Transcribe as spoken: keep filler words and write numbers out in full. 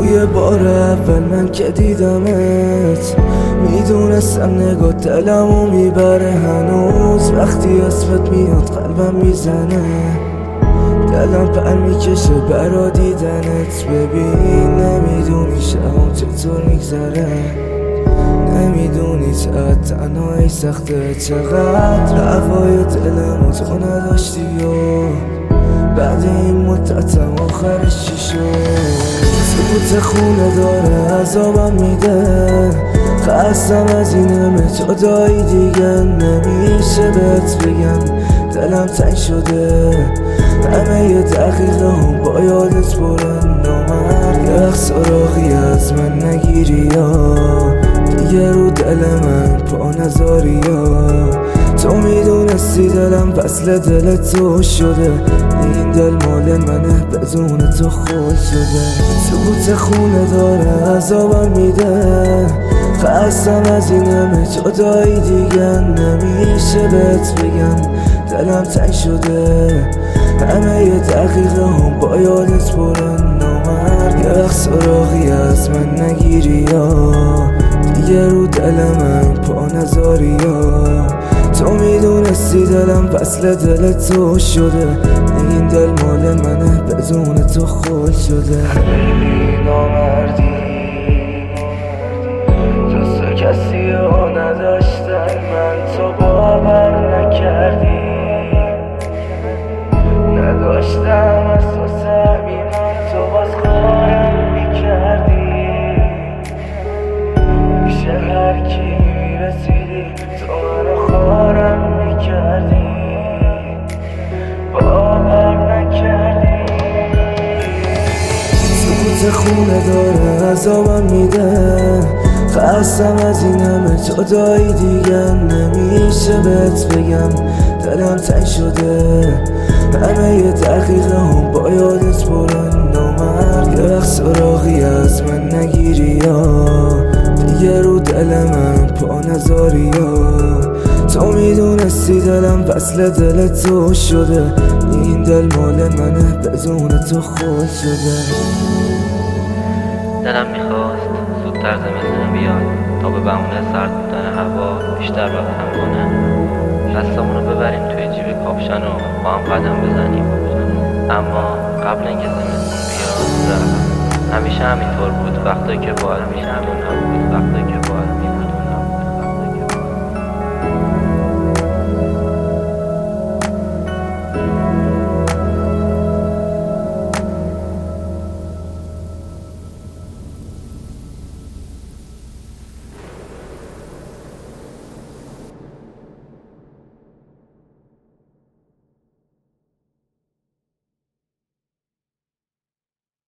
توی بار اول من که دیدمت میدونستم نگاه دلمو میبره هنوز. وقتی اسمت میاد قلبم میزنه، دلم پر میکشه برا دیدنت. ببین نمیدونی شبم چطور میگذره، نمیدونی چقدر تنهایی سخته، چقدر هوای دلمو تو نداشتی و بعد این مدتم آخرش چی شد؟ سکوت خونه داره عذابم میده، خستم از این همه جدایی دیگه. نمیشه بهت بگم دلم تنگ شده، همه یه دقیقه هم با یادت برن. نامرد یخ سراغی از من نگیری یا دیگه رو دل من پا نذاری یا. تو میدونستی دلم وصل دل تو شده، این دل مال منه بدون تو خود شده. سکوت خونه داره عذابم میده، خستم از این همه جدایی دیگه. نمیشه بهت بگم دلم تنگ شده، همه یه دقیقه هم با یادت برن. نامرد یخ سراغی از من نگیری یا دیگه رو دل من پا نذاری یا. تو میدونستی دلم وصل دل تو شده، این دل مال منه بدون تو خود شده. خیلی نامردی جز تو کسی رو نداشتن، من تو باور نکردی، نداشتم از تو صمیمم، تو باز خارم میکردی. پیش هر کی میرسیدی تو منو خارم میکردی، باور نکردی. سکوت خونه داره عذابم میده، خستم از این همه جدایی دیگه. نمیشه بهت بگم دلم تنگ شده، همه یه دقیقه هم با یادت برن. نامرد یخ سراغی از من نگیری یا دیگه رو دل من پا نذاری یا. تو میدونستی دلم وصل دل تو شده، این دل مال منه بدون تو خود شده. دلم میخواست زودتر زمستون بیاد تا به بهونه سرد بودن هوا بیشتر وقت هم کنه. دستامونو ببریم توی جیب کاپشن و با هم قدم بزنیم، اما قبل اینکه زمستون بیاد رفت. همیشه همینطور بود وقتایی که با هم نبود، وقتایی که